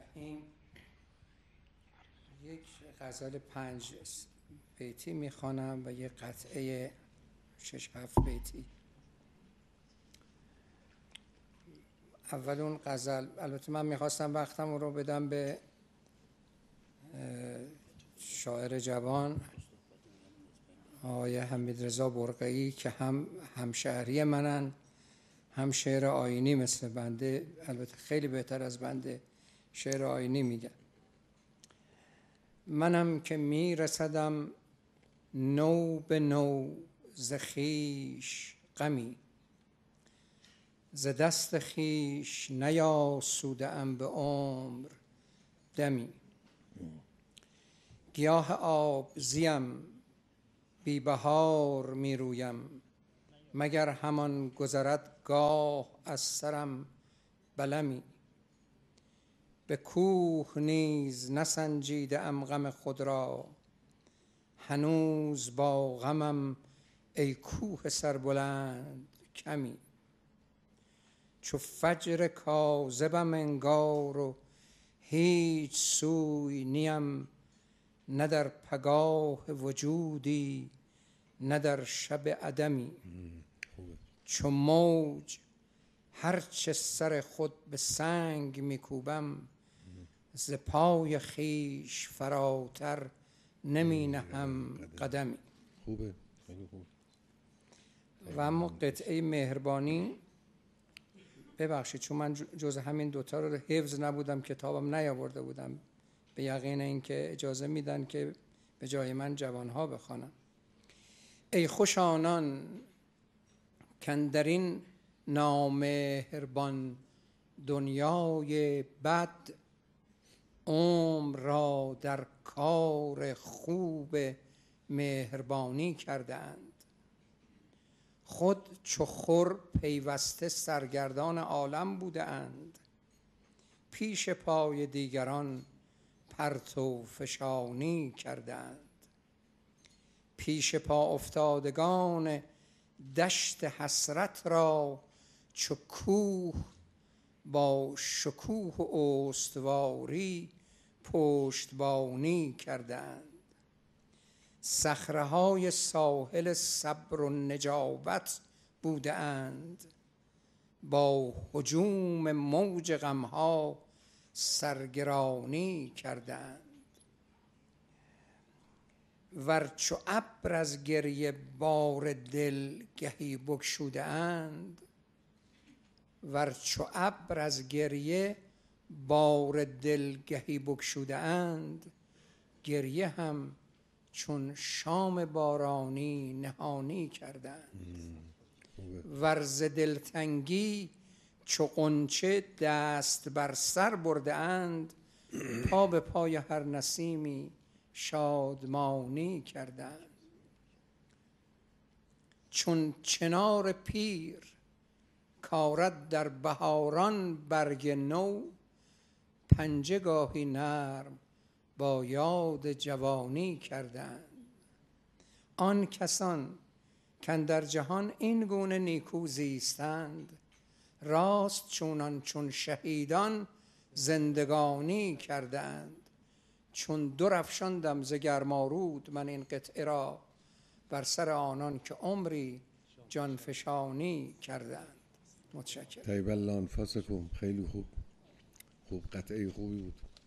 الرحیم. یک غزل 5 بیتی میخوانم و یک قطعه 6-7 بیتی. اول اون غزل، البته من میخواستم وقتم رو بدم به شاعر جوان آقای حمیدرضا برقعی که هم همشهری منن، هم شعر آیینی مثل بنده، البته خیلی بهتر از بنده شعر آیینی میگن. منم که میرسدم نو به نو ز خویش غمی، ز دست خویش نیاسوده ام به عمر دمی. گیاه آبزیم بی بهار می رویم، مگر همان گذرد گاه از سرم بلمی. به کوه نیز نسنجیده ام غم خود را، هنوز با غمم ای کوه سربلند کمی. چو فجر کاذبم انگار و هیچ سوی نیم، نه در پگاه وجودی نه در شب عدمی. چو موج هرچه سر خود به سنگ میکوبم، ز پای خویش فراتر نمی نهم قدمی. خوبه، خیلی خوب. و اما قطعه مهربانی، ببخشید چون من جز همین دوتا رو حفظ نبودم، کتابم نیاورده بودم، به یقین اینکه اجازه میدن که به جای من جوانها بخوانم. ای خوش آنان کاندرین نامهربان دنیای بد، عمر را در کار خوب مهربانی کردند. خود چو خور پیوسته سرگردان عالم بوده اند، پیش پای دیگران پرتو فشانی کردند. پیش پا افتادگان دشت حسرت را، چو کوه با شکوه و استواری پشتبانی کردند. صخره‌های ساحل صبر و نجابت بوده اند، با هجوم موج غمها سرگرانی کردند. ور چو ابر از گریه بار دل گهی بگشوده اند، ور چو ابر از گریه بار دل گهی بگشوده اند، گریه هم چون شام بارانی نهانی کردند. ور ز دلتنگی چو غنچه دست بر سر برده اند، پا به پای هر نسیمی شادمانی کردند. چون چنار پیر کارد در بهاران برگ نو، پنجه گاهی نرم با یاد جوانی کردند. آن کسان کاندر جهان این گونه نیکو زیستند، راست چونان چون شهیدان زندگانی کردند. چون در افشاندم ز گرمارود من این قطعه را، بر سر آنان که عمری جان فشانی کردند. متشکرم. طیب الله انفاسکم. خیلی خوب، قطعه خوبی بود.